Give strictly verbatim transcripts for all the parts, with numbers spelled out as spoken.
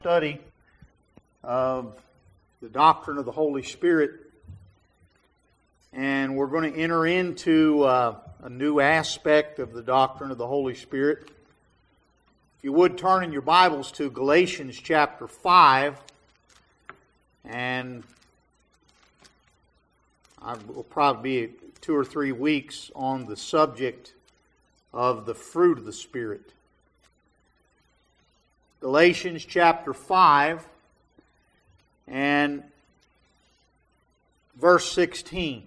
Study of the doctrine of the Holy Spirit, and we're going to enter into uh, a new aspect of the doctrine of the Holy Spirit. If you would turn in your Bibles to Galatians chapter five, and I will probably be two or three weeks on the subject of the fruit of the Spirit. Galatians chapter five and verse sixteen.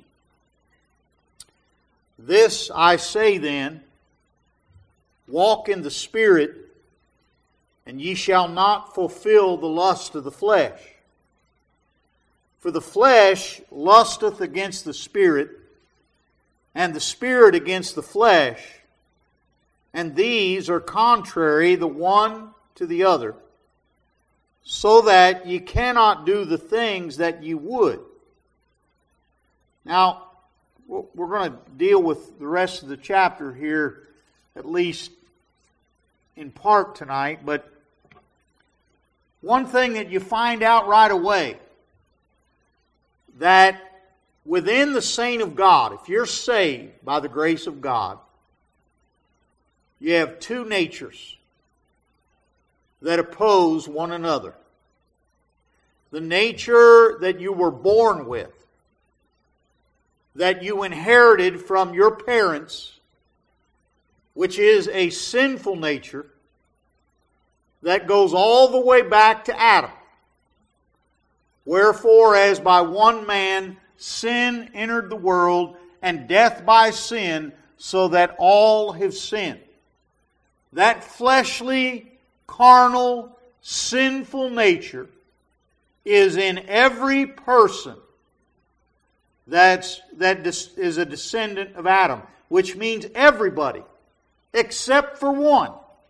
This I say then, walk in the Spirit, and ye shall not fulfill the lust of the flesh. For the flesh lusteth against the Spirit, and the Spirit against the flesh, and these are contrary the one to the other, so that ye cannot do the things that ye would. Now, we're going to deal with the rest of the chapter here, at least in part tonight, but one thing that you find out right away, that within the saint of God, if you're saved by the grace of God, you have two natures that oppose one another. The nature that you were born with, that you inherited from your parents, which is a sinful nature that goes all the way back to Adam. Wherefore, as by one man sin entered the world, and death by sin, so that all have sinned. That fleshly, carnal, sinful nature is in every person that's, that is a descendant of Adam, which means everybody, except for one,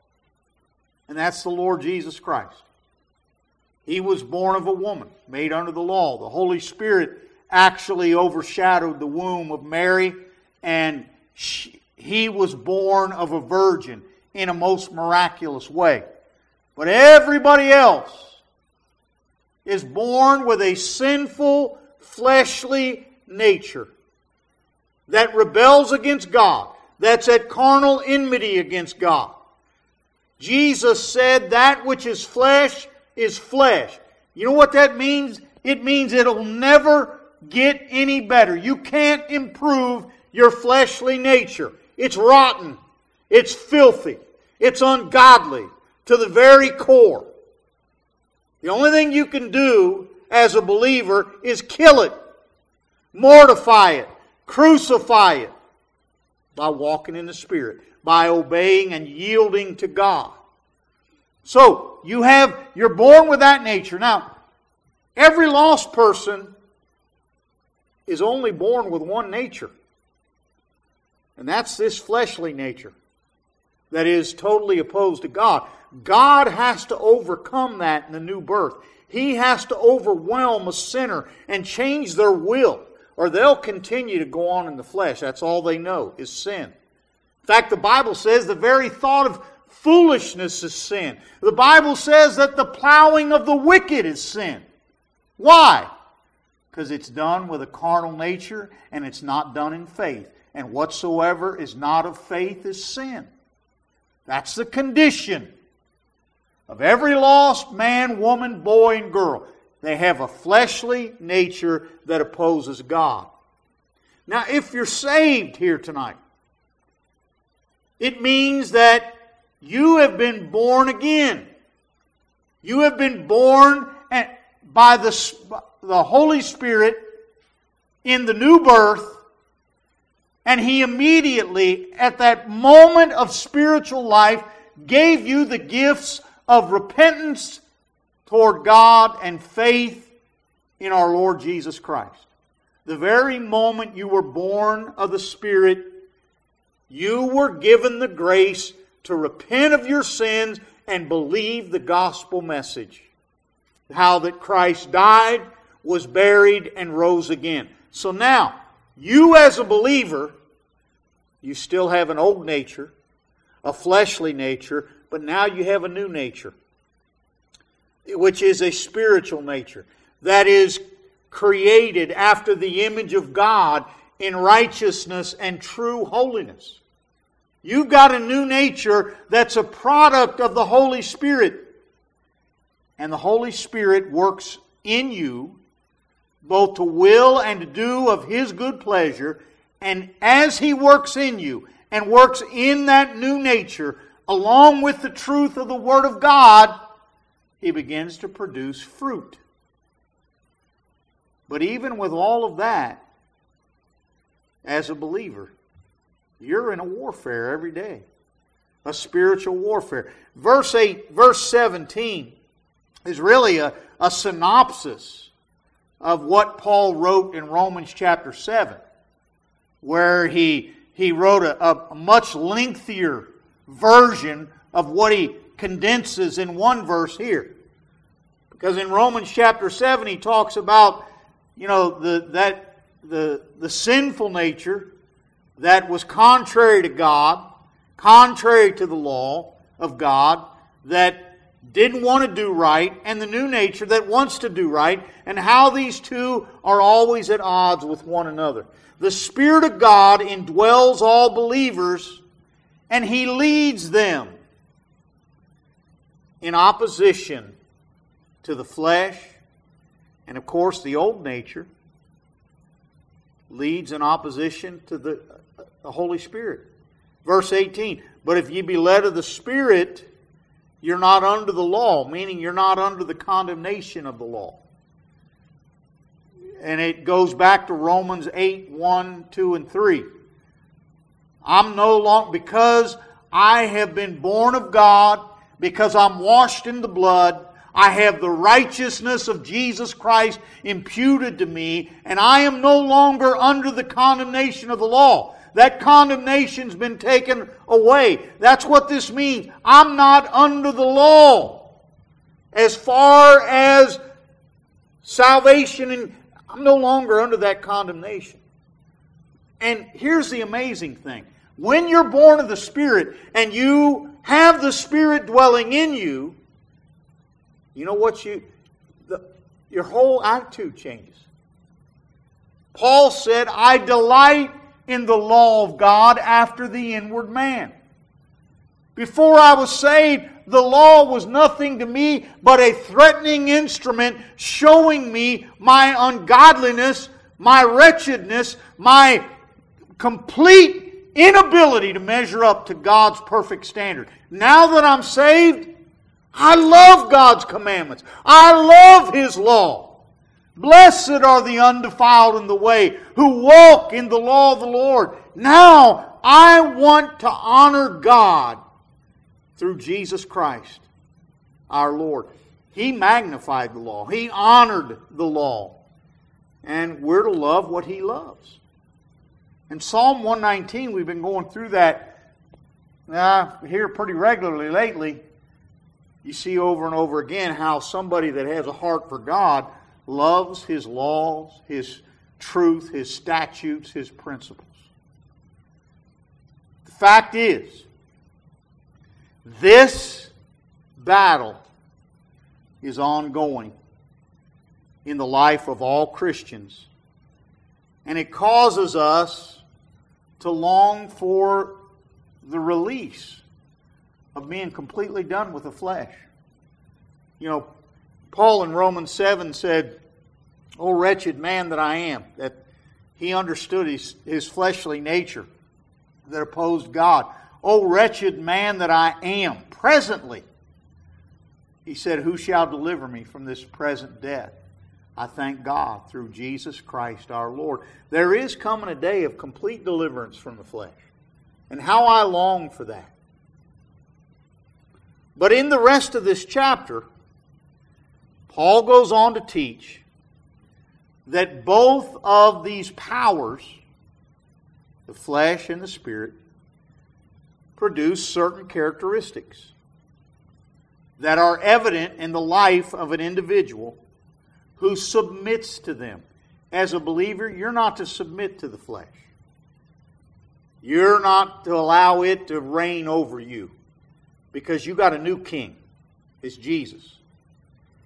and that's the Lord Jesus Christ. He was born of a woman, made under the law. The Holy Spirit actually overshadowed the womb of Mary, and she, He was born of a virgin in a most miraculous way. But everybody else is born with a sinful, fleshly nature that rebels against God, that's at carnal enmity against God. Jesus said that which is flesh is flesh. You know what that means? It means it'll never get any better. You can't improve your fleshly nature. It's rotten. It's filthy. It's ungodly to the very core. The only thing you can do as a believer is kill it, mortify it, crucify it by walking in the Spirit, by obeying and yielding to God. So, you have, you're born with that nature. Now, every lost person is only born with one nature. And that's this fleshly nature that is totally opposed to God. God has to overcome that in the new birth. He has to overwhelm a sinner and change their will, or they'll continue to go on in the flesh. That's all they know, is sin. In fact, the Bible says the very thought of foolishness is sin. The Bible says that the plowing of the wicked is sin. Why? Because it's done with a carnal nature and it's not done in faith. And whatsoever is not of faith is sin. That's the condition of every lost man, woman, boy, and girl. They have a fleshly nature that opposes God. Now, if you're saved here tonight, it means that you have been born again. You have been born by the, the Holy Spirit in the new birth, and He immediately, at that moment of spiritual life, gave you the gifts of repentance toward God and faith in our Lord Jesus Christ. The very moment you were born of the Spirit, you were given the grace to repent of your sins and believe the gospel message. How that Christ died, was buried, and rose again. So now, you as a believer, you still have an old nature, a fleshly nature, but now you have a new nature. which is a spiritual nature, that is created after the image of God in righteousness and true holiness. You've got a new nature that's a product of the Holy Spirit. And the Holy Spirit works in you both to will and to do of His good pleasure. And as He works in you and works in that new nature, along with the truth of the Word of God, He begins to produce fruit. But even with all of that, as a believer, you're in a warfare every day. A spiritual warfare. Verse eight, verse seventeen is really a, a synopsis of what Paul wrote in Romans chapter seven, where he, he wrote a, a much lengthier version of what he condenses in one verse here. Because in Romans chapter seven he talks about, you know, the that the the sinful nature that was contrary to God, contrary to the law of God, that didn't want to do right, and the new nature that wants to do right, and how these two are always at odds with one another. The Spirit of God indwells all believers, and He leads them in opposition to the flesh, and of course the old nature leads in opposition to the, the Holy Spirit. Verse eighteen, but if ye be led of the Spirit, you're not under the law, meaning you're not under the condemnation of the law. And it goes back to Romans eight, one, two, and three. I'm no longer, because I have been born of God, because I'm washed in the blood, I have the righteousness of Jesus Christ imputed to me, and I am no longer under the condemnation of the law. That condemnation's been taken away. That's what this means. I'm not under the law. As far as salvation, and I'm no longer under that condemnation. And here's the amazing thing. When you're born of the Spirit and you have the Spirit dwelling in you, you know what you, the, your whole attitude changes. Paul said, I delight in the law of God after the inward man. Before I was saved, the law was nothing to me but a threatening instrument showing me my ungodliness, my wretchedness, my complete inability to measure up to God's perfect standard. Now that I'm saved, I love God's commandments. I love His law. Blessed are the undefiled in the way, who walk in the law of the Lord. Now I want to honor God through Jesus Christ, our Lord. He magnified the law. He honored the law. And we're to love what He loves. In Psalm one nineteen, we've been going through that uh, here pretty regularly lately. You see over and over again how somebody that has a heart for God loves His laws, His truth, His statutes, His principles. The fact is, this battle is ongoing in the life of all Christians. And it causes us to long for the release of being completely done with the flesh. You know, Paul in Romans seven said, O wretched man that I am, that he understood his, his fleshly nature that opposed God. O wretched man that I am, presently. He said, who shall deliver me from this present death? I thank God through Jesus Christ our Lord. There is coming a day of complete deliverance from the flesh. And how I long for that. But in the rest of this chapter, Paul goes on to teach that both of these powers, the flesh and the spirit, produce certain characteristics that are evident in the life of an individual who submits to them. As a believer, you're not to submit to the flesh. You're not to allow it to reign over you, because you got a new king. It's Jesus.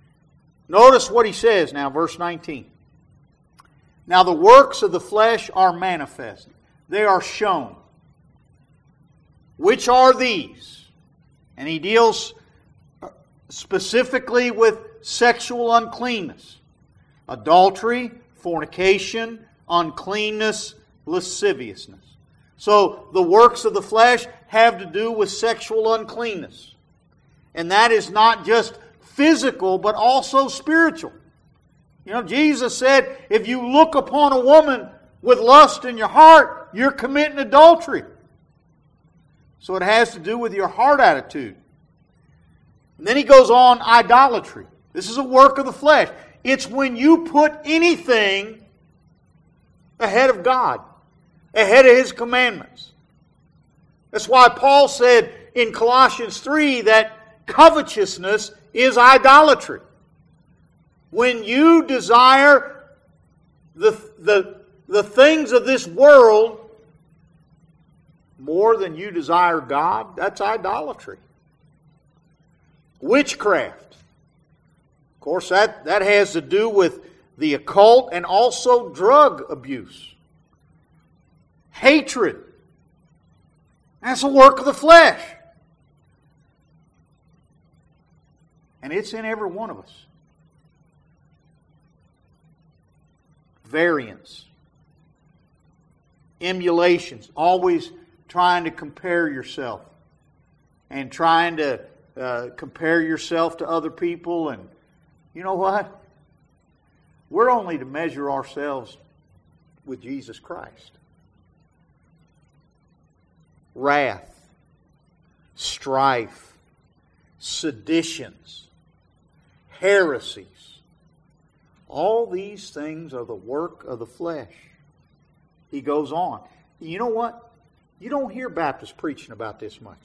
Notice what he says now, verse nineteen. Now the works of the flesh are manifest. They are shown. Which are these? And he deals specifically with sexual uncleanness. Adultery, fornication, uncleanness, lasciviousness. So the works of the flesh have to do with sexual uncleanness. And that is not just physical, but also spiritual. You know, Jesus said, if you look upon a woman with lust in your heart, you're committing adultery. So it has to do with your heart attitude. And then he goes on, idolatry. This is a work of the flesh. It's when you put anything ahead of God, ahead of His commandments. That's why Paul said in Colossians three that covetousness is idolatry. When you desire the, the, the things of this world more than you desire God, that's idolatry. Witchcraft. Of course, that, that has to do with the occult and also drug abuse. Hatred. That's a work of the flesh. And it's in every one of us. Variance. Emulations. Always trying to compare yourself. And trying to uh, compare yourself to other people. And you know what? We're only to measure ourselves with Jesus Christ. Wrath. Strife. Seditions. Heresies. All these things are the work of the flesh. He goes on. You know what? You don't hear Baptists preaching about this much.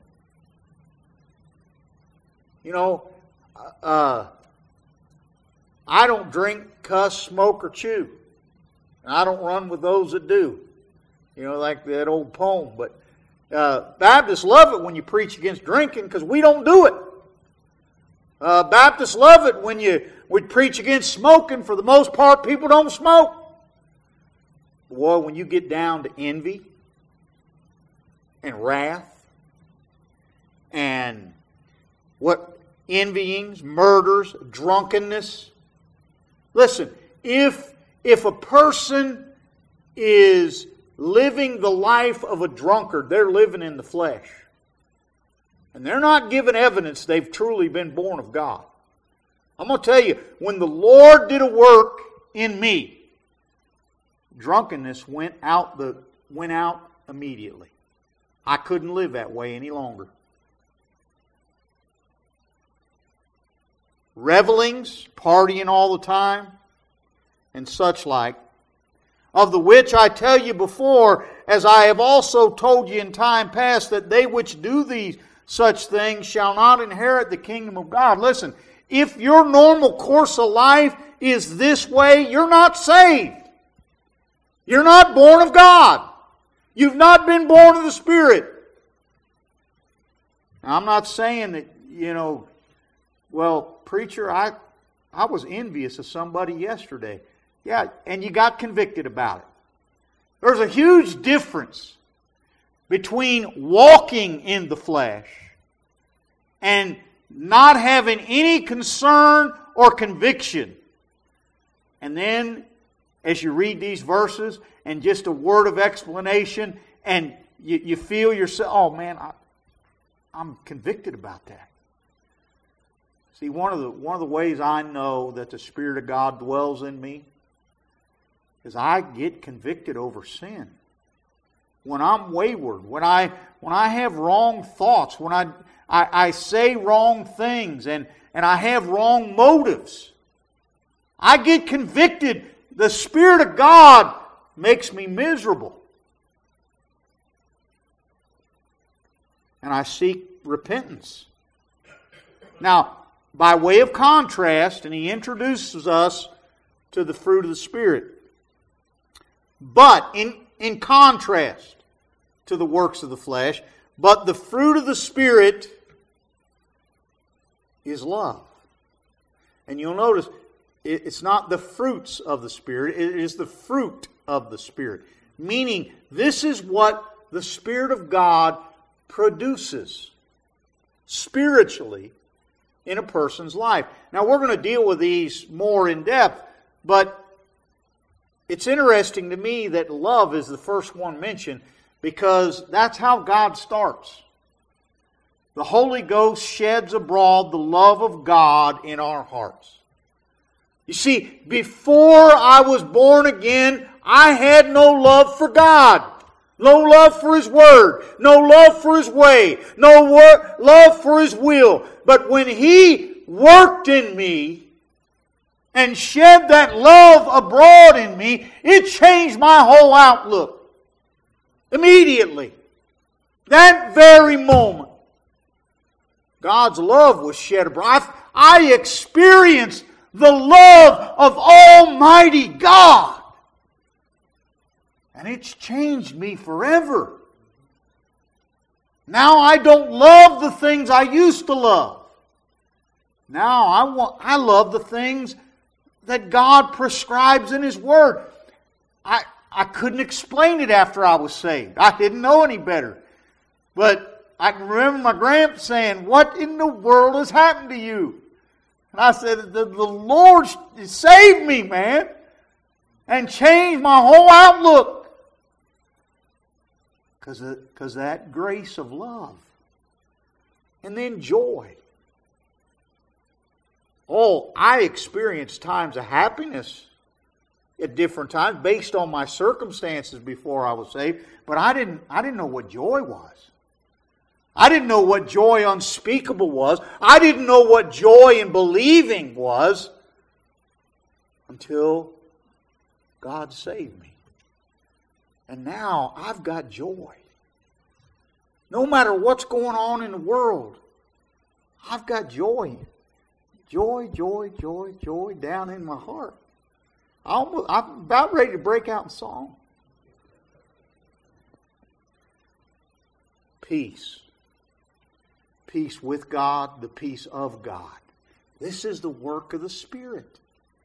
You know, uh, I don't drink, cuss, smoke, or chew. And I don't run with those that do. You know, like that old poem. But uh, Baptists love it when you preach against drinking because we don't do it. Uh, Baptists love it when you would preach against smoking. For the most part, people don't smoke. Boy, when you get down to envy and wrath and what envyings, murders, drunkenness. Listen, if if a person is living the life of a drunkard, they're living in the flesh. And they're not giving evidence they've truly been born of God. I'm going to tell you, when the Lord did a work in me, drunkenness went out the went out immediately. I couldn't live that way any longer. Revelings, partying all the time, and such like, of the which I tell you before, as I have also told you in time past, that they which do these such things shall not inherit the kingdom of God. Listen, if your normal course of life is this way, you're not saved. You're not born of God. You've not been born of the Spirit. Now, I'm not saying that, you know, well, preacher, I, I was envious of somebody yesterday. Yeah, and you got convicted about it. There's a huge difference between walking in the flesh and not having any concern or conviction. And then, as you read these verses and just a word of explanation, and you, you feel yourself, oh man, I, I'm convicted about that. See, one of the one of the ways I know that the Spirit of God dwells in me is I get convicted over sin. When I'm wayward, when I when I have wrong thoughts, when I I, I say wrong things and, and I have wrong motives, I get convicted. The Spirit of God makes me miserable. And I seek repentance. Now, by way of contrast, and he introduces us to the fruit of the Spirit. But in, in contrast to the works of the flesh, but the fruit of the Spirit is love, And you'll notice it's not the fruits of the Spirit, it is the fruit of the Spirit. Meaning, this is what the Spirit of God produces spiritually in a person's life. Now, we're going to deal with these more in depth, but it's interesting to me that love is the first one mentioned because that's how God starts. The Holy Ghost sheds abroad the love of God in our hearts. You see, before I was born again, I had no love for God. No love for His Word. No love for His way. No wor- love for His will. But when He worked in me and shed that love abroad in me, it changed my whole outlook. Immediately. That very moment. God's love was shed abroad. I, I experienced the love of Almighty God. And it's changed me forever. Now I don't love the things I used to love. Now I want I love the things that God prescribes in His Word. I, I couldn't explain it after I was saved. I didn't know any better. But I can remember my grandpa saying, "What in the world has happened to you?" And I said, the, the Lord saved me, man, and changed my whole outlook. Because of, because of that grace of love. And then joy. Oh, I experienced times of happiness at different times based on my circumstances before I was saved. But I didn't, I didn't know what joy was. I didn't know what joy unspeakable was. I didn't know what joy in believing was until God saved me. And now I've got joy. No matter what's going on in the world, I've got joy. Joy, joy, joy, joy down in my heart. I almost, I'm about ready to break out in song. Peace. Peace with God, the peace of God. This is the work of the Spirit.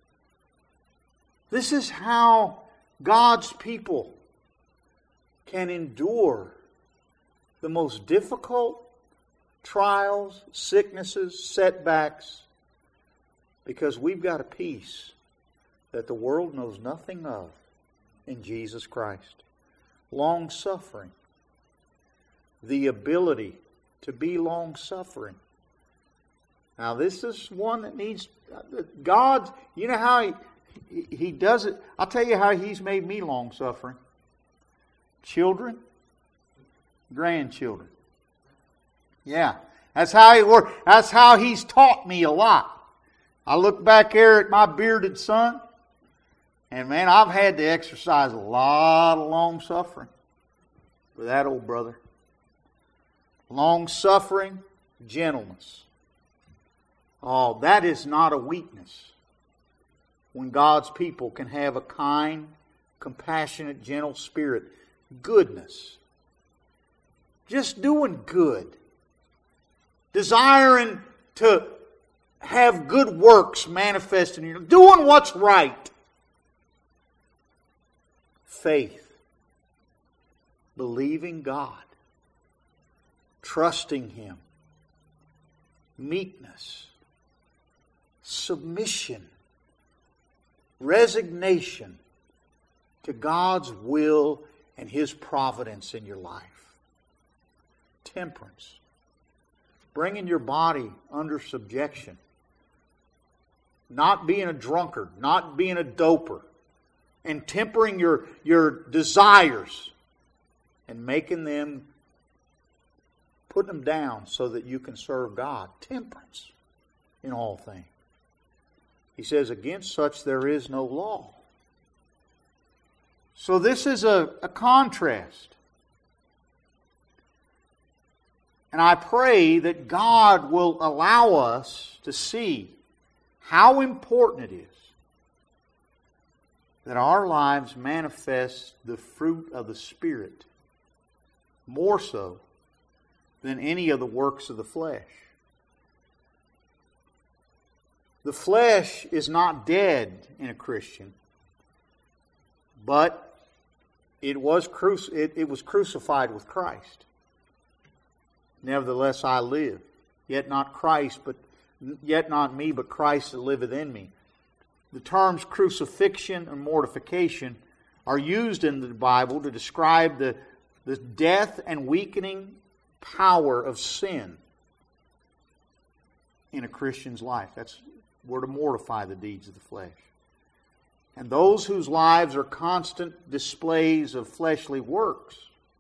This is how God's people can endure the most difficult trials, sicknesses, setbacks, because we've got a peace that the world knows nothing of in Jesus Christ. Long-suffering. The ability to be long-suffering. Now this is one that needs... God, you know how He, he does it? I'll tell you how He's made me long-suffering. Children, grandchildren. Yeah, that's how He works. That's how He's taught me a lot. I look back here at my bearded son, and man, I've had to exercise a lot of long-suffering for that old brother. Long-suffering, gentleness. Oh, that is not a weakness. When God's people can have a kind, compassionate, gentle spirit. Goodness. Just doing good. Desiring to have good works manifested in you. Doing what's right. Faith. Believing God. Trusting Him. Meekness. Submission. Resignation to God's will and His providence in your life. Temperance. Bringing your body under subjection. Not being a drunkard. Not being a doper. And tempering your, your desires. And making them, putting them down so that you can serve God. Temperance in all things. He says, against such there is no law. So this is a, a contrast. And I pray that God will allow us to see how important it is that our lives manifest the fruit of the Spirit more so than any of the works of the flesh. The flesh is not dead in a Christian, but it was, cruci- it, it was crucified with Christ. Nevertheless I live, yet not Christ, but yet not me, but Christ that liveth in me. The terms crucifixion and mortification are used in the Bible to describe the, the death and weakening power of sin in a Christian's life. That's we're to mortify the deeds of the flesh. And those whose lives are constant displays of fleshly works,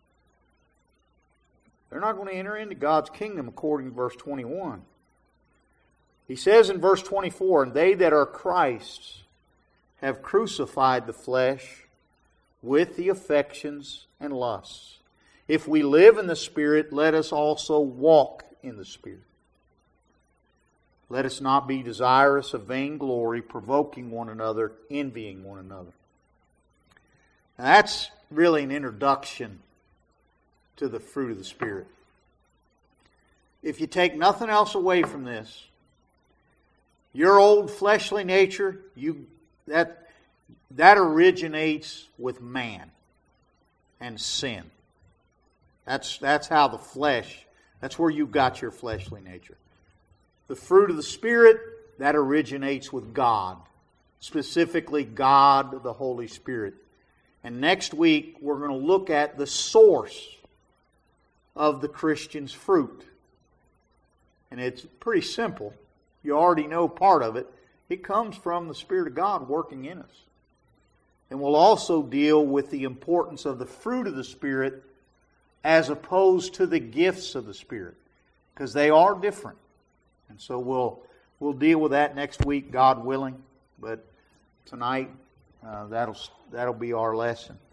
they're not going to enter into God's kingdom according to verse twenty-one. He says in verse twenty-four, "And they that are Christ's have crucified the flesh with the affections and lusts. If we live in the Spirit, let us also walk in the Spirit. Let us not be desirous of vainglory, provoking one another, envying one another." Now that's really an introduction to the fruit of the Spirit. If you take nothing else away from this, your old fleshly nature, you that that originates with man and sin. That's that's how the flesh, that's where you got your fleshly nature. The fruit of the Spirit, that originates with God. Specifically, God, the Holy Spirit. And next week, we're going to look at the source of the Christian's fruit. And it's pretty simple. You already know part of it. It comes from the Spirit of God working in us. And we'll also deal with the importance of the fruit of the Spirit as opposed to the gifts of the Spirit. Because they are different. And so we'll we'll deal with that next week, God willing. But tonight, uh, that'll that'll be our lesson.